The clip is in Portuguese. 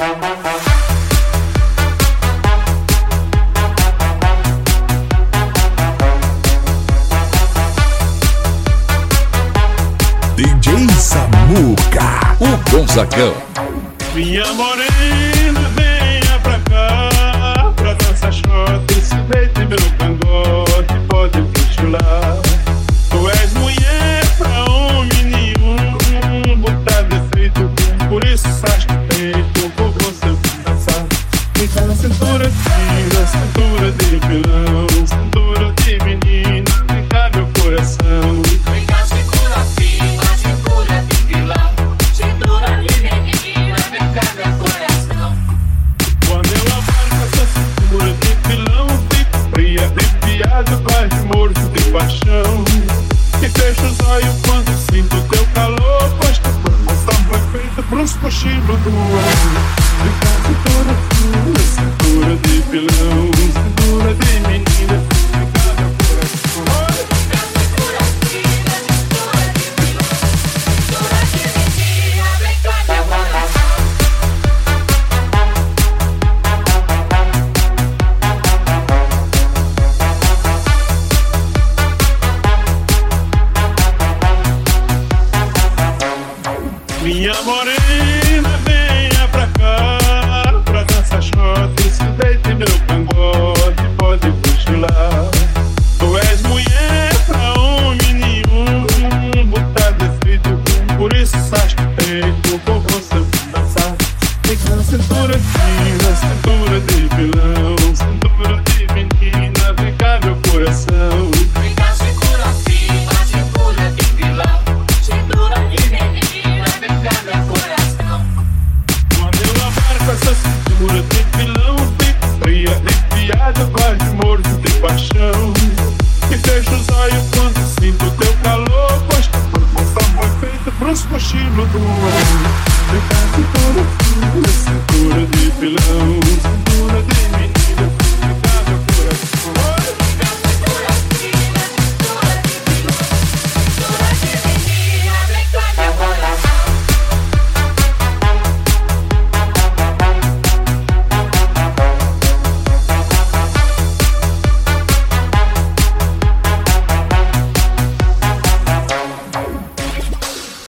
DJ Samuca, o Gonzagão. Minha morena, venha pra cá, pra dançar shot, se deita em meu cangote, pode cochilar. Tu és mulher pra homem nenhum, botar defeito, por isso sais que peito, por você dançar. Fica na cintura fina, cintura de vilão, cintura de menina, fica meu coração. Vem cá, cintura fina, cintura de vilão, cintura de menina, vem cá meu coração. Quando eu abarco essa cintura de vilão, fico fria, arrepiado, quase morto de paixão. E fecho os olhos quando sinto teu calor, pois tua formação foi feita pros cochilos do amor. Vem cá, cintura fina, cintura de vilão, cintura de menina, vem cá meu coração. Vem cá, cintura fina, cintura de vilão, cintura de menina, vem cá meu coração. Minha morena, venha pra cá, pra dançar shot, se deita em meu cangote, pode cochilar. Tu és mulher pra homem nenhum, botar defeito, por isso sais que peito, por você dançar. Fica na cintura fina, cintura de vilão, cintura de menina, vem cá meu coração. Vem cá, cintura fina, cintura de vilão, cintura de menina, vem cá meu coração. Quando eu abarco essa cintura de vilão, fico fria, arrepiado, quase morto de paixão. E fecho os olhos quando sinto teu calor, pois tua formação foi feita pros cochilos do amor. Vem cá, cintura fina, cintura de vilão, cintura de